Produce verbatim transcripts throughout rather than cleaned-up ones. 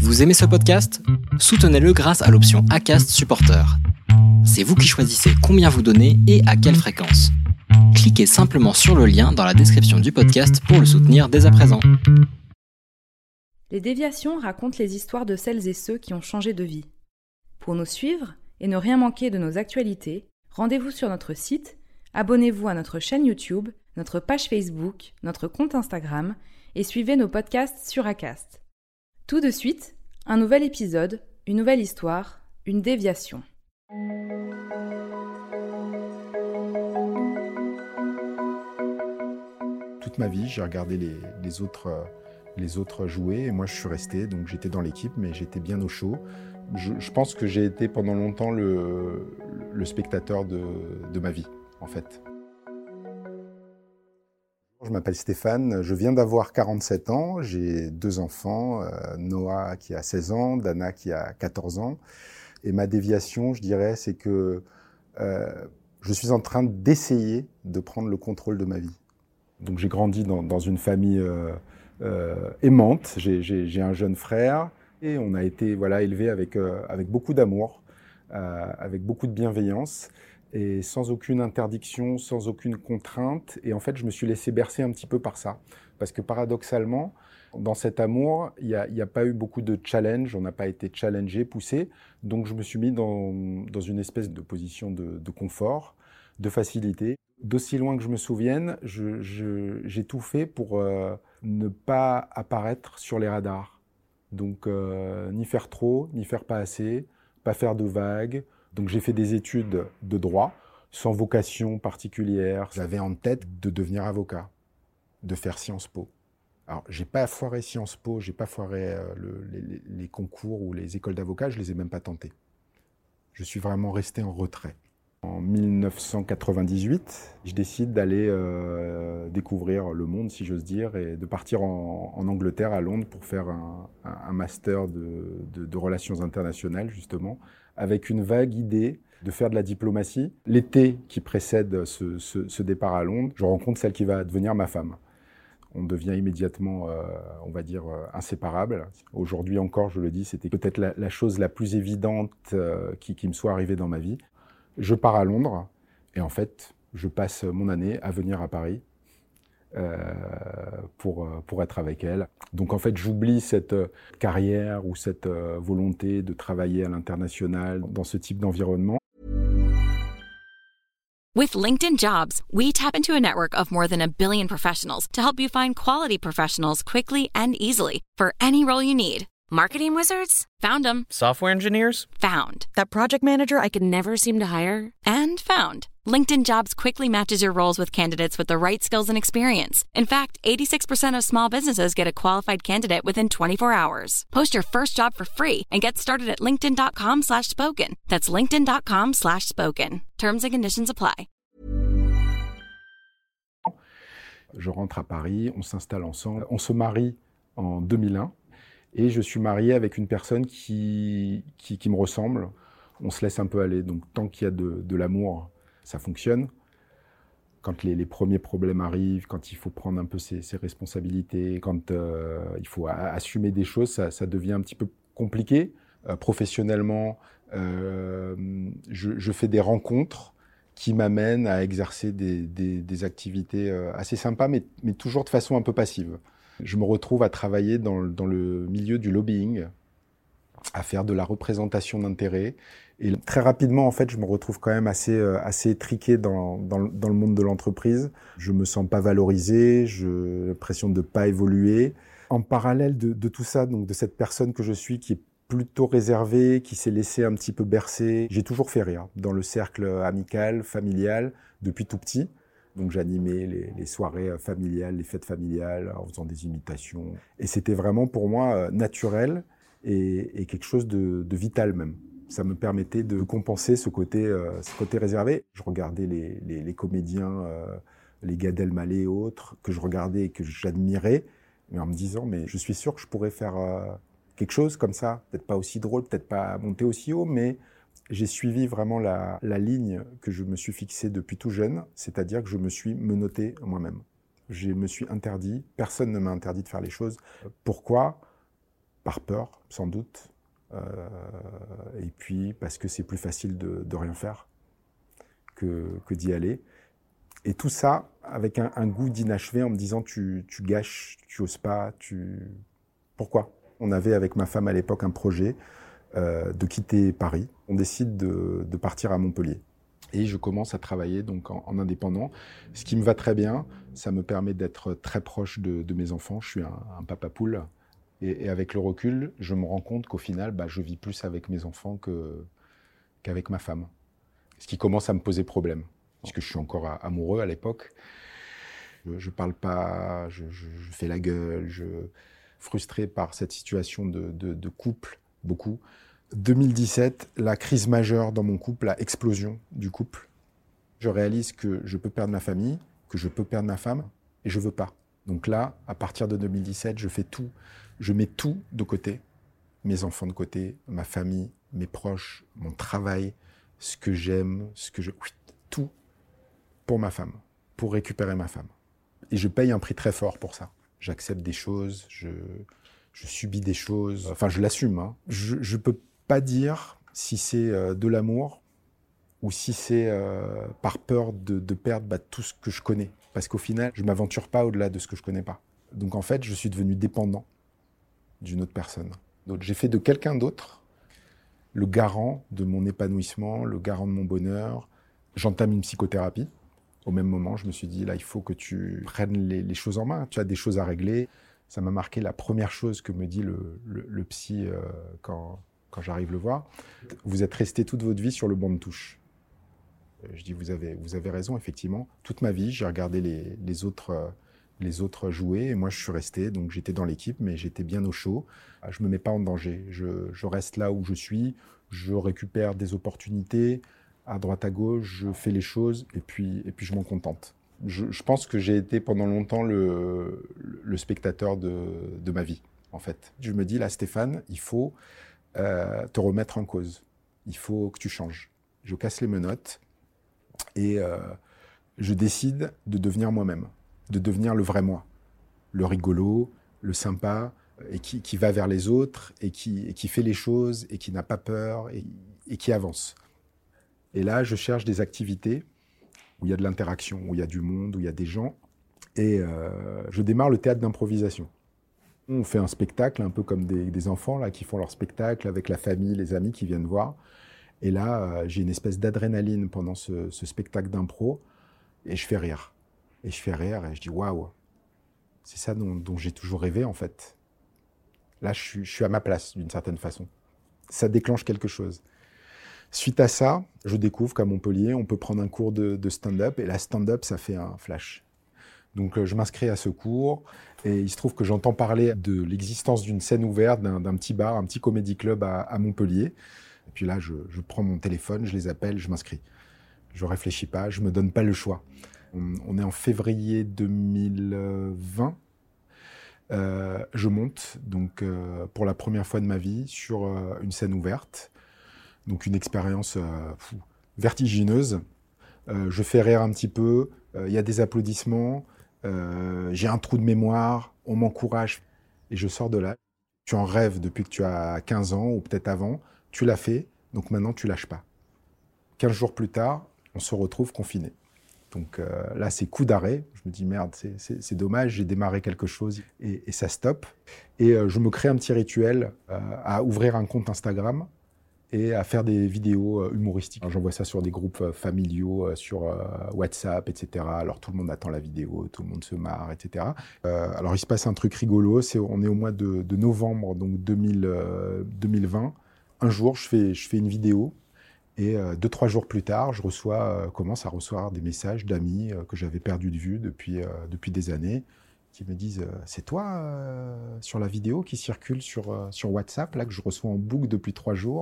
Vous aimez ce podcast ? Soutenez-le grâce à l'option Acast Supporter. C'est vous qui choisissez combien vous donnez et à quelle fréquence. Cliquez simplement sur le lien dans la description du podcast pour le soutenir dès à présent. Les déviations racontent les histoires de celles et ceux qui ont changé de vie. Pour nous suivre et ne rien manquer de nos actualités, rendez-vous sur notre site, abonnez-vous à notre chaîne YouTube, notre page Facebook, notre compte Instagram et suivez nos podcasts sur Acast. Tout de suite, un nouvel épisode, une nouvelle histoire, une déviation. Toute ma vie, j'ai regardé les, les, autres, les autres jouer et moi je suis resté, donc j'étais dans l'équipe mais j'étais bien au chaud. Je, je pense que j'ai été pendant longtemps le, le spectateur de, de ma vie, en fait. Je m'appelle Stéphane, je viens d'avoir quarante-sept ans, j'ai deux enfants, euh, Noah qui a seize ans, Dana qui a quatorze ans. Et ma déviation, je dirais, c'est que euh, je suis en train d'essayer de prendre le contrôle de ma vie. Donc j'ai grandi dans, dans une famille euh, euh, aimante, j'ai, j'ai, j'ai un jeune frère et on a été voilà, élevés avec, euh, avec beaucoup d'amour, euh, avec beaucoup de bienveillance. Et sans aucune interdiction, sans aucune contrainte. Et en fait, je me suis laissé bercer un petit peu par ça. Parce que paradoxalement, dans cet amour, il n'y a, y a pas eu beaucoup de challenge, on n'a pas été challengé, poussé. Donc je me suis mis dans, dans une espèce de position de, de confort, de facilité. D'aussi loin que je me souvienne, je, je, j'ai tout fait pour euh, ne pas apparaître sur les radars. Donc euh, ni faire trop, ni faire pas assez, pas faire de vagues. Donc j'ai fait des études de droit, sans vocation particulière. J'avais en tête de devenir avocat, de faire Sciences Po. Alors j'ai pas foiré Sciences Po, j'ai pas foiré euh, le, les, les concours ou les écoles d'avocats, je les ai même pas tentés. Je suis vraiment resté en retrait. En dix-neuf cent quatre-vingt-dix-huit, je décide d'aller euh, découvrir le monde, si j'ose dire, et de partir en, en Angleterre, à Londres, pour faire un, un master de, de, de relations internationales, justement, avec une vague idée de faire de la diplomatie. L'été qui précède ce, ce, ce départ à Londres, je rencontre celle qui va devenir ma femme. On devient immédiatement, euh, on va dire, euh, inséparables. Aujourd'hui encore, je le dis, c'était peut-être la, la chose la plus évidente euh, qui, qui me soit arrivée dans ma vie. Je pars à Londres et en fait, je passe mon année à venir à Paris euh, pour, pour être avec elle. Donc en fait, j'oublie cette carrière ou cette volonté de travailler à l'international dans ce type d'environnement. With LinkedIn Jobs, we tap into a network of more than a billion professionals to help you find quality professionals quickly and easily for any role you need. Marketing wizards? Found them. Software engineers? Found. That project manager I could never seem to hire? And found. LinkedIn Jobs quickly matches your roles with candidates with the right skills and experience. In fact, eighty-six percent of small businesses get a qualified candidate within twenty-four hours. Post your first job for free and get started at linkedin.com slash spoken. That's linkedin.com slash spoken. Terms and conditions apply. Je rentre à Paris, on s'installe ensemble. On se marie en deux mille un. Et je suis marié avec une personne qui, qui, qui me ressemble. On se laisse un peu aller. Donc, tant qu'il y a de, de l'amour, ça fonctionne. Quand les, les premiers problèmes arrivent, quand il faut prendre un peu ses, ses responsabilités, quand euh, il faut a, assumer des choses, ça, ça devient un petit peu compliqué. Euh, professionnellement, euh, je, je fais des rencontres qui m'amènent à exercer des, des, des activités assez sympas, mais, mais toujours de façon un peu passive. Je me retrouve à travailler dans, dans le milieu du lobbying, à faire de la représentation d'intérêts. Et très rapidement, en fait, je me retrouve quand même assez, assez étriqué dans, dans, dans le monde de l'entreprise. Je me sens pas valorisé, j'ai l'impression de pas évoluer. En parallèle de, de tout ça, donc de cette personne que je suis qui est plutôt réservée, qui s'est laissée un petit peu bercer, j'ai toujours fait rire dans le cercle amical, familial, depuis tout petit. Donc j'animais les, les soirées familiales, les fêtes familiales, en faisant des imitations. Et c'était vraiment pour moi naturel et, et quelque chose de, de vital même. Ça me permettait de compenser ce côté, euh, ce côté réservé. Je regardais les, les, les comédiens, euh, les Gad Elmaleh et autres, que je regardais et que j'admirais, mais en me disant, mais je suis sûr que je pourrais faire euh, quelque chose comme ça. Peut-être pas aussi drôle, peut-être pas monter aussi haut, mais j'ai suivi vraiment la, la ligne que je me suis fixée depuis tout jeune, c'est-à-dire que je me suis menotté moi-même. Je me suis interdit, personne ne m'a interdit de faire les choses. Pourquoi ? par peur, sans doute, euh, et puis parce que c'est plus facile de, de rien faire que, que d'y aller. Et tout ça avec un, un goût d'inachevé en me disant tu, tu gâches, tu oses pas, tu... Pourquoi ? On avait avec ma femme à l'époque un projet euh, de quitter Paris. On décide de, de partir à Montpellier. Et je commence à travailler donc en, en indépendant, ce qui me va très bien. Ça me permet d'être très proche de, de mes enfants. Je suis un, un papa poule. Et, et avec le recul, je me rends compte qu'au final, bah, je vis plus avec mes enfants que, qu'avec ma femme. Ce qui commence à me poser problème, puisque je suis encore à, amoureux à l'époque. Je ne parle pas, je, je, je fais la gueule, je suis frustré par cette situation de, de, de couple, beaucoup. deux mille dix-sept, la crise majeure dans mon couple, la explosion du couple. Je réalise que je peux perdre ma famille, que je peux perdre ma femme, et je veux pas. Donc là, à partir de deux mille dix-sept, je fais tout. Je mets tout de côté. Mes enfants de côté, ma famille, mes proches, mon travail, ce que j'aime, ce que je... Oui, tout pour ma femme, pour récupérer ma femme. Et je paye un prix très fort pour ça. J'accepte des choses, je, je subis des choses. Enfin, je l'assume. Hein. Je ne peux pas dire si c'est euh, de l'amour ou si c'est euh, par peur de, de perdre bah, tout ce que je connais. Parce qu'au final, je ne m'aventure pas au-delà de ce que je ne connais pas. Donc en fait, je suis devenu dépendant d'une autre personne. Donc j'ai fait de quelqu'un d'autre le garant de mon épanouissement, le garant de mon bonheur. J'entame une psychothérapie. Au même moment, je me suis dit, là, il faut que tu prennes les, les choses en main. Tu as des choses à régler. Ça m'a marqué la première chose que me dit le, le, le psy euh, quand, quand j'arrive le voir. Vous êtes resté toute votre vie sur le banc de touche. Je dis, vous avez, vous avez raison, effectivement. Toute ma vie, j'ai regardé les, les, autres, euh, les autres jouer et moi, je suis resté. Donc, j'étais dans l'équipe, mais j'étais bien au chaud. Je ne me mets pas en danger. Je, je reste là où je suis. Je récupère des opportunités. À droite, à gauche, je fais les choses et puis, et puis je m'en contente. Je, je pense que j'ai été pendant longtemps le, le spectateur de, de ma vie, en fait. Je me dis, là, Stéphane, il faut euh, te remettre en cause. Il faut que tu changes. Je casse les menottes et euh, je décide de devenir moi-même, de devenir le vrai moi, le rigolo, le sympa, et qui, qui va vers les autres et qui, et qui fait les choses et qui n'a pas peur et, et qui avance. Et là, je cherche des activités où il y a de l'interaction, où il y a du monde, où il y a des gens. Et euh, je démarre le théâtre d'improvisation. On fait un spectacle, un peu comme des, des enfants là, qui font leur spectacle avec la famille, les amis qui viennent voir. Et là, euh, j'ai une espèce d'adrénaline pendant ce, ce spectacle d'impro. Et je fais rire. Et je fais rire et je dis « Waouh !» C'est ça dont, dont j'ai toujours rêvé, en fait. Là, je suis, je suis à ma place, d'une certaine façon. Ça déclenche quelque chose. Suite à ça, je découvre qu'à Montpellier, on peut prendre un cours de, de stand-up. Et la stand-up, ça fait un flash. Donc, euh, je m'inscris à ce cours. Et il se trouve que j'entends parler de l'existence d'une scène ouverte, d'un, d'un petit bar, un petit comédie club à, à Montpellier. Et puis là, je, je prends mon téléphone, je les appelle, je m'inscris. Je ne réfléchis pas, je ne me donne pas le choix. On, on est en février deux mille vingt. Euh, je monte donc, euh, pour la première fois de ma vie sur euh, une scène ouverte. Donc une expérience euh, fou, vertigineuse. Euh, je fais rire un petit peu, il euh, y a des applaudissements, euh, j'ai un trou de mémoire, on m'encourage et je sors de là. Tu en rêves depuis que tu as quinze ans ou peut-être avant, tu l'as fait, donc maintenant tu lâches pas. quinze jours plus tard, on se retrouve confiné. Donc euh, là, c'est coup d'arrêt. Je me dis, merde, c'est, c'est, c'est dommage, j'ai démarré quelque chose et, et ça stoppe. Et euh, je me crée un petit rituel euh, à ouvrir un compte Instagram et à faire des vidéos euh, humoristiques. Alors, j'envoie ça sur des groupes euh, familiaux, euh, sur euh, WhatsApp, et cetera. Alors tout le monde attend la vidéo, tout le monde se marre, et cetera. Euh, alors il se passe un truc rigolo, c'est, on est au mois de, de novembre donc deux mille, euh, deux mille vingt. Un jour, je fais, je fais une vidéo. Et euh, deux, trois jours plus tard, je reçois, euh, commence à recevoir des messages d'amis euh, que j'avais perdus de vue depuis, euh, depuis des années, qui me disent euh, « C'est toi euh, sur la vidéo qui circule sur, euh, sur WhatsApp, là, que je reçois en boucle depuis trois jours ?»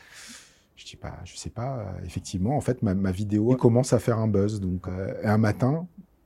Je dis bah, « Je sais pas. Euh, » Effectivement, en fait, ma, ma vidéo commence à faire un buzz. Donc, euh, et un matin,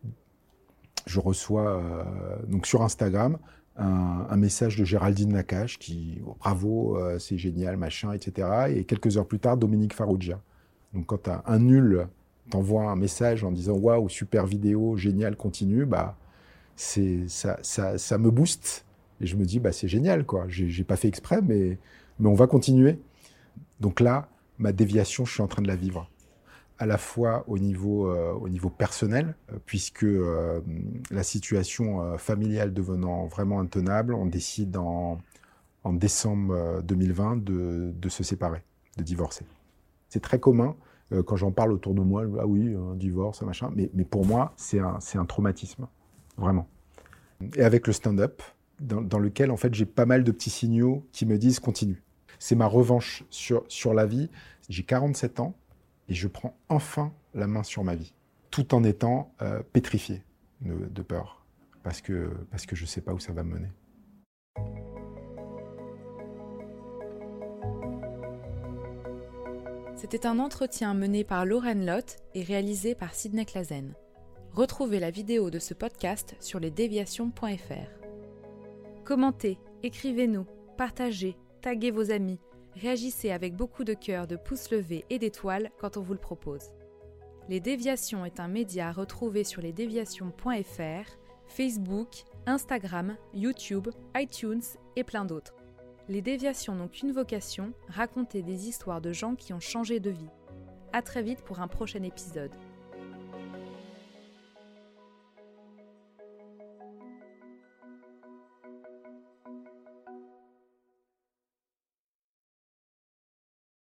je reçois euh, donc sur Instagram Un, un message de Géraldine Nakache qui oh, bravo, euh, c'est génial, machin, et cetera. Et quelques heures plus tard, Dominique Farrugia. Donc quand t'as un nul t'envoie un message en disant waouh, super vidéo, génial, continue, bah c'est ça, ça, ça me booste. Et je me dis, bah, c'est génial, quoi. J'ai, j'ai pas fait exprès, mais, mais on va continuer. Donc là, ma déviation, je suis en train de la vivre. À la fois au niveau, euh, au niveau personnel, euh, puisque euh, la situation euh, familiale devenant vraiment intenable, on décide en, en décembre deux mille vingt de, de se séparer, de divorcer. C'est très commun, euh, quand j'en parle autour de moi, ah oui, un divorce, un machin, mais, mais pour moi, c'est un, c'est un traumatisme, vraiment. Et avec le stand-up, dans, dans lequel en fait j'ai pas mal de petits signaux qui me disent continue. C'est ma revanche sur, sur la vie. J'ai quarante-sept ans et je prends enfin la main sur ma vie, tout en étant euh, pétrifié de, de peur, parce que, parce que je sais pas où ça va me mener. C'était un entretien mené par Laurène Lotte et réalisé par Sidney Clazen. Retrouvez la vidéo de ce podcast sur lesdéviations point f r. Commentez, écrivez-nous, partagez, taguez vos amis, réagissez avec beaucoup de cœur, de pouces levés et d'étoiles quand on vous le propose. Les Déviations est un média à retrouver sur lesdéviations point f r, Facebook, Instagram, YouTube, iTunes et plein d'autres. Les Déviations n'ont qu'une vocation, raconter des histoires de gens qui ont changé de vie. À très vite pour un prochain épisode.